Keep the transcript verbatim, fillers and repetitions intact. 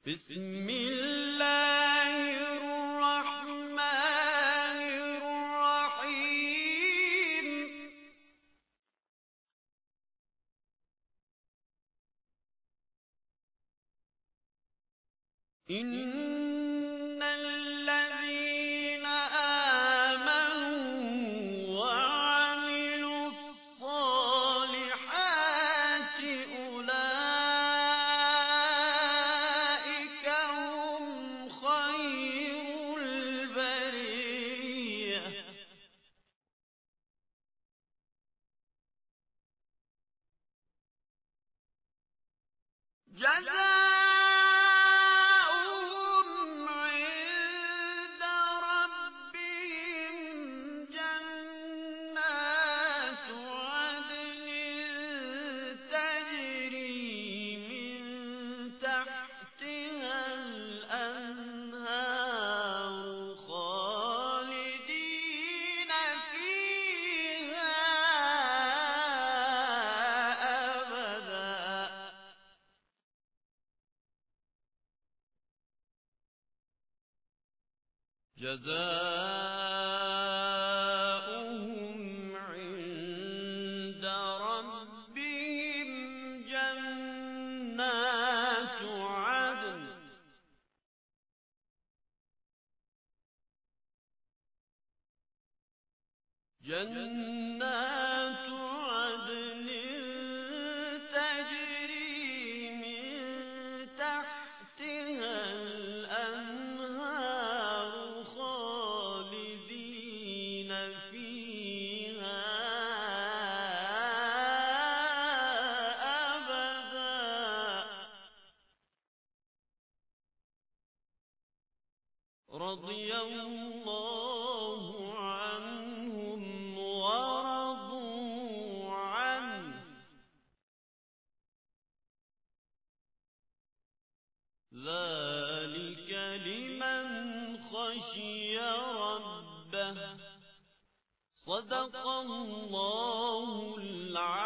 بسم الله الرحمن الرحيم إن الذين آمنوا وعملوا الصالحات أولئك هم خير البرية جزاؤهم عند ربهم جنات عدن تجري من تحتها الأنهار خالدين فيها أبدا جزاؤهم عند ربهم جنات عدن جنات عدن تجري من تحتها الأنهار خالدين فيها أبدا رضي الله عنهم ورضوا عنه ذلك لمن خشي ربه صدق الله العظيم.